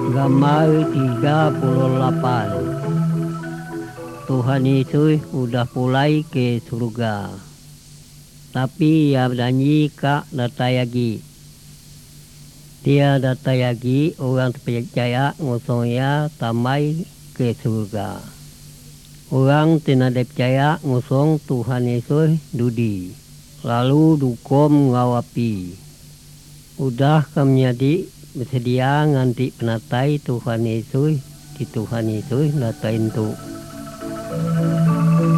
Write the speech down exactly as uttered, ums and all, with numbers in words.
Gambar tiga puluh delapan. Tuhan Yesus udah mulai ke surga, tapi ia berjanji kak datang lagi. Dia datang lagi, orang percaya ngusungnya tamai ke surga. Orang tidak percaya ngusung Tuhan Yesus dudi, lalu dukum ngawapi. Udah kami jadi bersedia nganti penatai Tuhan Yesus di Tuhan Yesus datang itu.